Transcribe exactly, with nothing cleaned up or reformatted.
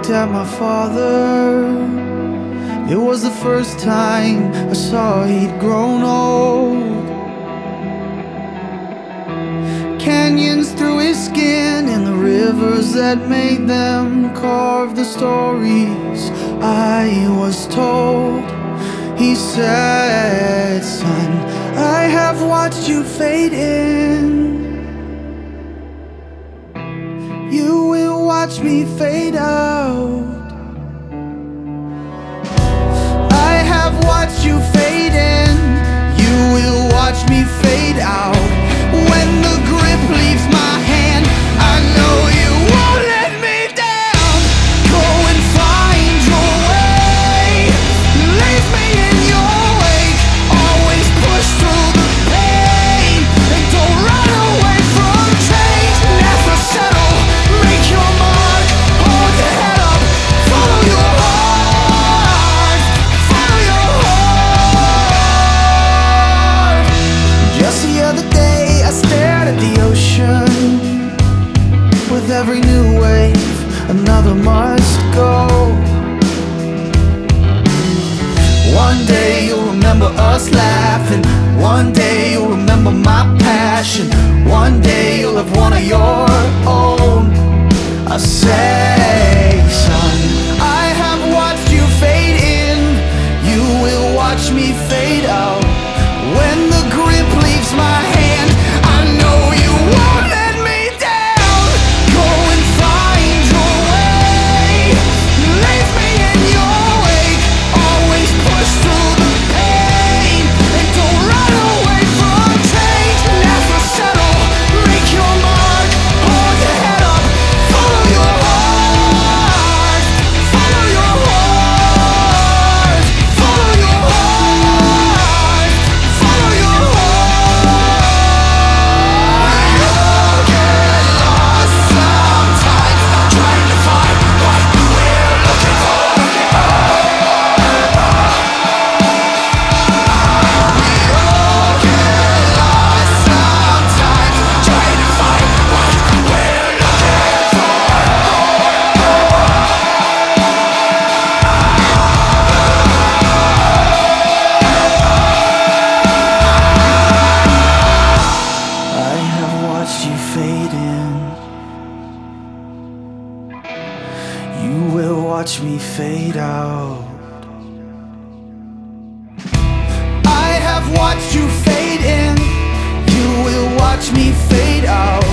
looked at my father. It was the first time I saw he'd grown old. Canyons through his skin and the rivers that made them carved the stories I was told. He said, "Son, I have watched you fade in. You will watch me fade out. I have watched you fade in. You will watch me fade out. When the grip leaves my hand, I know you won't let me down. Go and find your way. Leave me in your wake. Always push through the pain and don't run away from change. Never settle. Make your mark. Hold your head up. Follow your heart. Follow your heart. Just the other day I stared at the ocean. With every new wave, another must go. One day you'll remember us laughing. One day you'll remember my passion. One day you'll have one of your own. I say, son, I have watched you fade in. You will watch me fade out. When the grip leaves my hand, I know you won't let me down. Go and find your way. Leave me in your wake. Always push through the pain and don't run away from change. Never settle. Make your mark. Hold your head up. Follow your heart. Follow your heart. Follow your heart. Follow your heart. You'll get lost sometimes trying to find what we're looking for. You'll get lost sometimes trying to find what we're looking for. I have watched you fade in. You will watch me fade out. I have watched you fade in. You will watch me fade out.